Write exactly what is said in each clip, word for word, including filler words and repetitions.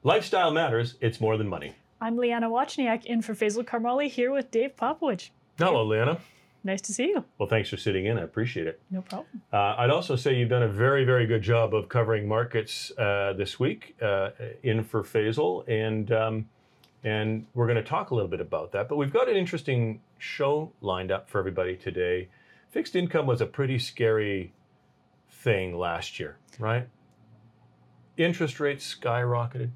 Lifestyle matters. It's more than money. I'm Liana Wachniak in for Faisal Karmali here with Dave Popowich. Hello, Liana. Nice to see you. Well, thanks for sitting in. I appreciate it. No problem. Uh, I'd also say you've done a very, very good job of covering markets uh, this week uh, in for Faisal, and um, and we're going to talk a little bit about that. But we've got an interesting show lined up for everybody today. Fixed income was a pretty scary thing last year, right? Interest rates skyrocketed.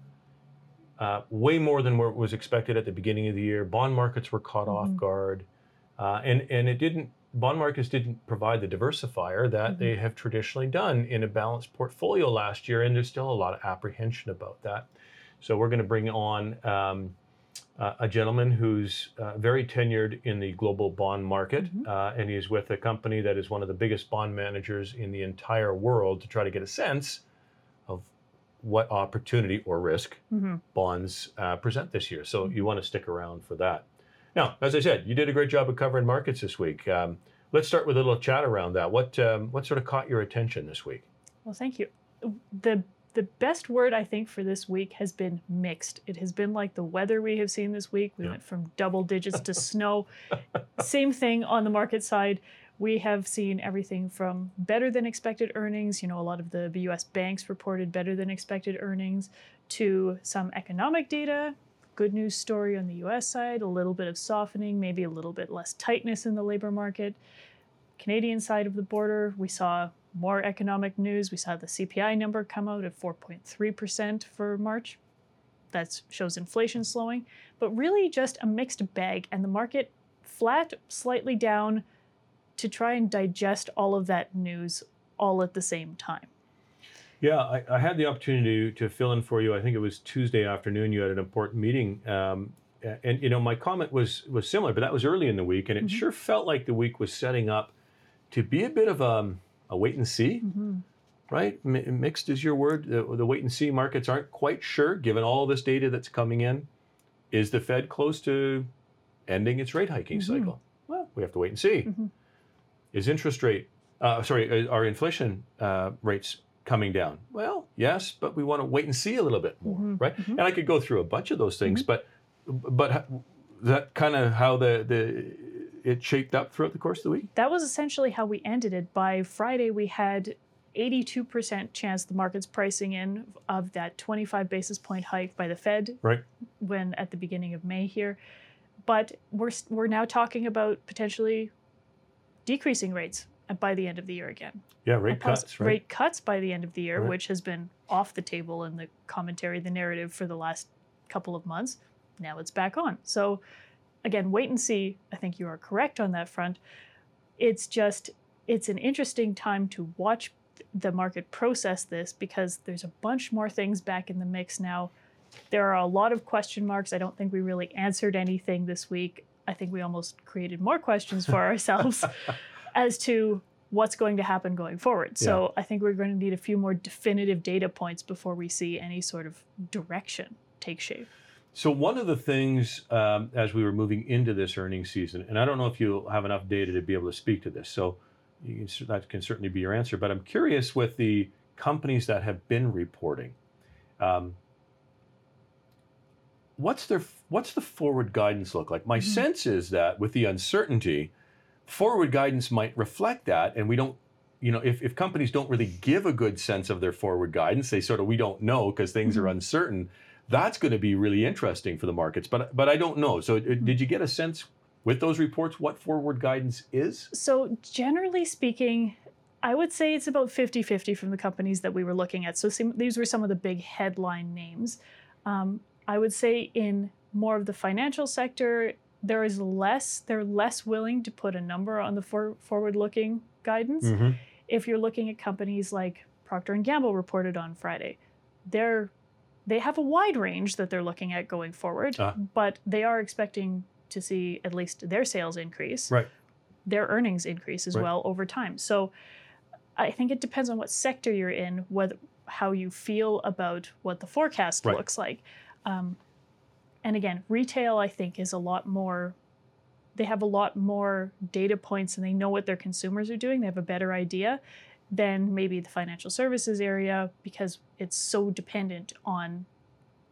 Uh, way more than what was expected at the beginning of the year. Bond markets were caught mm-hmm. off guard. Uh, and, and it didn't, bond markets didn't provide the diversifier that mm-hmm. they have traditionally done in a balanced portfolio last year. And there's still a lot of apprehension about that. So we're going to bring on um, uh, a gentleman who's uh, very tenured in the global bond market. Mm-hmm. Uh, and he's with a company that is one of the biggest bond managers in the entire world to try to get a sense of what opportunity or risk mm-hmm. bonds uh, present this year. So mm-hmm. you want to stick around for that. Now, as I said, you did a great job of covering markets this week. Um, let's start with a little chat around that. What um, what sort of caught your attention this week? Well, thank you. The the best word I think for this week has been mixed. It has been like the weather we have seen this week. We yeah. went from double digits to snow. Same thing on the market side. We have seen everything from better than expected earnings. You know, a lot of the U S banks reported better than expected earnings, to some economic data, good news story on the U S side, a little bit of softening, maybe a little bit less tightness in the labor market. Canadian side of the border, we saw more economic news. We saw the C P I number come out at four point three percent for March. That shows inflation slowing, but really just a mixed bag, and the market flat, slightly down, to try and digest all of that news all at the same time. Yeah, I, I had the opportunity to, to fill in for you. I think it was Tuesday afternoon. You had an important meeting. Um, and, you know, my comment was was similar, but that was early in the week. And it mm-hmm. sure felt like the week was setting up to be a bit of a, a wait and see, mm-hmm. right? M- mixed is your word. The, the wait and see markets aren't quite sure, given all this data that's coming in. Is the Fed close to ending its rate hiking mm-hmm. cycle? Well, we have to wait and see. Mm-hmm. Is interest rate, uh, sorry, are inflation uh, rates coming down? Well, yes, but we want to wait and see a little bit more, mm-hmm. right? Mm-hmm. And I could go through a bunch of those things, mm-hmm. but but that kind of how the, the it shaped up throughout the course of the week? That was essentially how we ended it. By Friday, we had eighty-two percent chance the market's pricing in of that twenty-five basis point hike by the Fed, right? When at the beginning of May here. But we're we're now talking about potentially decreasing rates by the end of the year again. Yeah, rate cuts, right? Rate cuts by the end of the year, right. which has been off the table in the commentary, the narrative for the last couple of months. Now it's back on. So again, wait and see. I think you are correct on that front. It's just, it's an interesting time to watch the market process this, because there's a bunch more things back in the mix now. There are a lot of question marks. I don't think we really answered anything this week. I think we almost created more questions for ourselves as to what's going to happen going forward. So yeah. I think we're going to need a few more definitive data points before we see any sort of direction take shape. So one of the things um, as we were moving into this earnings season, and I don't know if you'll have enough data to be able to speak to this, so you can, that can certainly be your answer, but I'm curious with the companies that have been reporting, um, What's their what's the forward guidance look like? My mm-hmm. sense is that with the uncertainty, forward guidance might reflect that, and we don't, you know, if, if companies don't really give a good sense of their forward guidance, they sort of we don't know because things mm-hmm. are uncertain. That's going to be really interesting for the markets, but but I don't know. So mm-hmm. did you get a sense with those reports what forward guidance is? So generally speaking, I would say it's about fifty-fifty from the companies that we were looking at. So some, these were some of the big headline names. Um, I would say in more of the financial sector, there is less, they're less willing to put a number on the for, forward-looking guidance. Mm-hmm. If you're looking at companies like Procter and Gamble reported on Friday, they're, they have a wide range that they're looking at going forward, uh. but they are expecting to see at least their sales increase, right. their earnings increase as right. well over time. So I think it depends on what sector you're in, whether, how you feel about what the forecast right. looks like. Um, and again, retail, I think, is a lot more, they have a lot more data points and they know what their consumers are doing. They have a better idea than maybe the financial services area, because it's so dependent on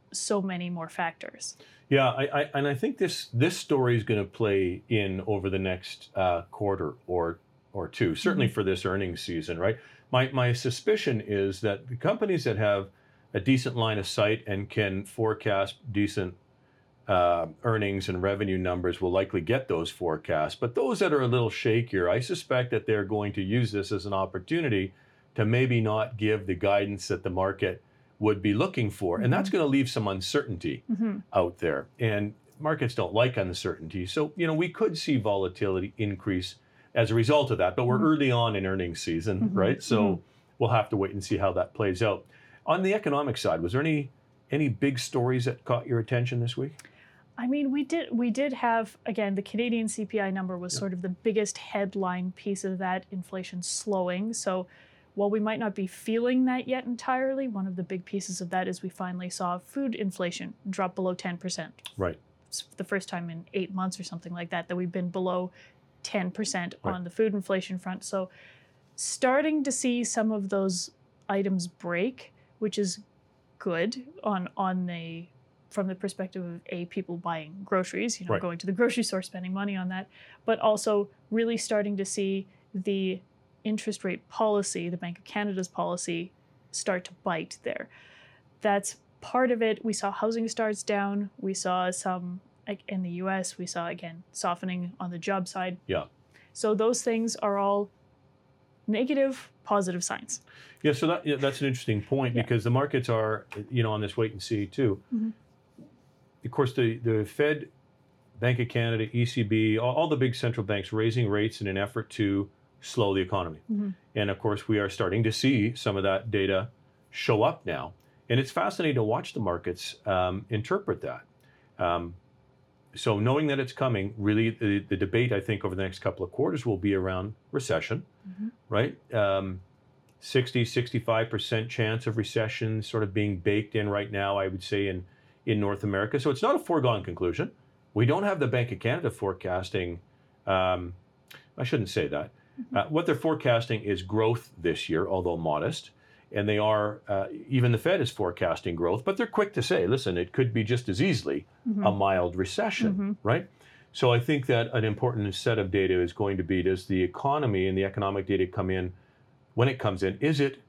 so many more factors. Yeah, I, I and I think this this story is going to play in over the next uh, quarter or or two, certainly mm-hmm. for this earnings season, right? My my suspicion is that the companies that have a decent line of sight and can forecast decent uh, earnings and revenue numbers will likely get those forecasts. But those that are a little shakier, I suspect that they're going to use this as an opportunity to maybe not give the guidance that the market would be looking for. Mm-hmm. And that's going to leave some uncertainty mm-hmm. out there. And markets don't like uncertainty. So, you know, we could see volatility increase as a result of that. But we're mm-hmm. early on in earnings season, mm-hmm. right? So mm-hmm. we'll have to wait and see how that plays out. On the economic side, was there any any big stories that caught your attention this week? I mean, we did we did have, again, the Canadian C P I number was yeah. sort of the biggest headline piece of that, inflation slowing. So while we might not be feeling that yet entirely, one of the big pieces of that is we finally saw food inflation drop below ten percent. Right. It's the first time in eight months or something like that, that we've been below ten percent right. on the food inflation front. So starting to see some of those items break, which is good on on the from the perspective of a people buying groceries, you know, right. going to the grocery store, spending money on that, but also really starting to see the interest rate policy, the Bank of Canada's policy, start to bite there. That's part of it. We saw housing starts down. We saw some, like in the U S, we saw, again, softening on the job side. Yeah. So those things are all negative, positive signs. Yeah, so that, yeah, that's an interesting point yeah. because the markets are, you know, on this wait and see too. Mm-hmm. Of course, the, the Fed, Bank of Canada, E C B, all, all the big central banks raising rates in an effort to slow the economy. Mm-hmm. And of course, we are starting to see some of that data show up now. And it's fascinating to watch the markets um, interpret that. Um, so knowing that it's coming, really the, the debate, I think, over the next couple of quarters will be around recession, mm-hmm. right? Um, sixty, sixty-five percent chance of recession sort of being baked in right now, I would say, in, in North America. So it's not a foregone conclusion. We don't have the Bank of Canada forecasting, um, I shouldn't say that. Uh, what they're forecasting is growth this year, although modest. And they are, uh, even the Fed is forecasting growth, but they're quick to say, listen, it could be just as easily mm-hmm. a mild recession, mm-hmm. right? So I think that an important set of data is going to be, does the economy and the economic data come in, when it comes in, is it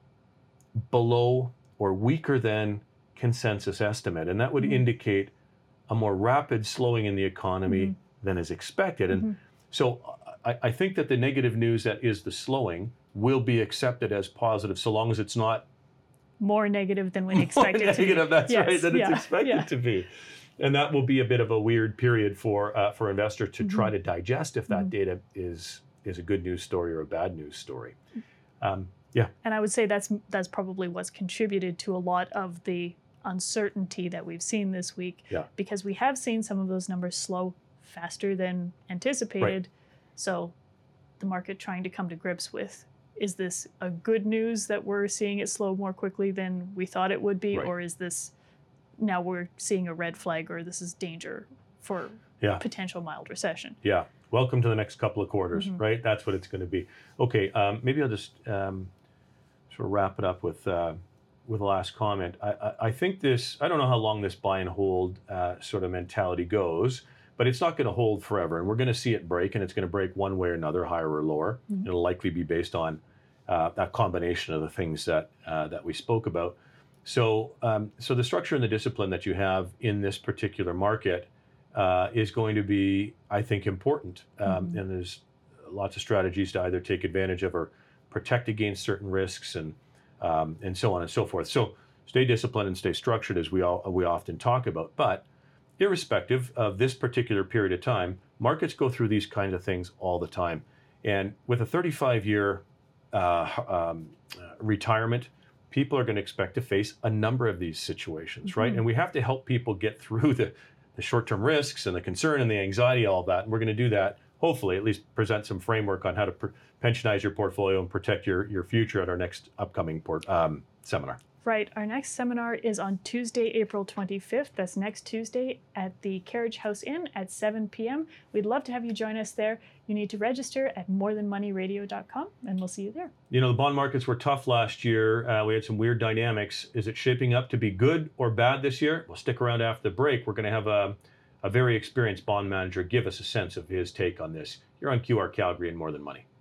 below or weaker than consensus estimate? And that would mm-hmm. indicate a more rapid slowing in the economy mm-hmm. than is expected. And mm-hmm. so I, I think that the negative news that is the slowing will be accepted as positive so long as it's not more negative than we expected more negative, to be. That's yes, right, than yeah, it's expected yeah. to be. And that will be a bit of a weird period for uh, for investors to mm-hmm. try to digest if that mm-hmm. data is is a good news story or a bad news story. Um, yeah. And I would say that's that's probably what's contributed to a lot of the uncertainty that we've seen this week. Yeah. Because we have seen some of those numbers slow faster than anticipated. Right. So the market trying to come to grips with, is this a good news that we're seeing it slow more quickly than we thought it would be? Right. Or is this now we're seeing a red flag, or this is danger for yeah. potential mild recession? Yeah. Welcome to the next couple of quarters, mm-hmm. right? That's what it's going to be. Okay. Um, maybe I'll just um, sort of wrap it up with uh, with the last comment. I, I, I think this, I don't know how long this buy and hold uh, sort of mentality goes, but it's not going to hold forever. And we're going to see it break, and it's going to break one way or another, higher or lower. Mm-hmm. It'll likely be based on uh, that combination of the things that uh, that we spoke about. So, um, so the structure and the discipline that you have in this particular market uh, is going to be, I think, important. Um, mm-hmm. And there's lots of strategies to either take advantage of or protect against certain risks, and um, and so on and so forth. So, stay disciplined and stay structured, as we all we often talk about. But irrespective of this particular period of time, markets go through these kinds of things all the time. And with a thirty-five year uh, um, retirement, people are going to expect to face a number of these situations, mm-hmm. right? And we have to help people get through the, the short-term risks and the concern and the anxiety, all of that. And we're going to do that, hopefully, at least present some framework on how to pr- pensionize your portfolio and protect your, your future at our next upcoming port, um, seminar. right. Our next seminar is on Tuesday, April twenty-fifth. That's next Tuesday at the Carriage House Inn at seven p.m. We'd love to have you join us there. You need to register at more than money radio dot com, and we'll see you there. You know, the bond markets were tough last year. Uh, we had some weird dynamics. Is it shaping up to be good or bad this year? Well, stick around after the break. We're going to have a, a very experienced bond manager give us a sense of his take on this. You're on Q R Calgary and More Than Money.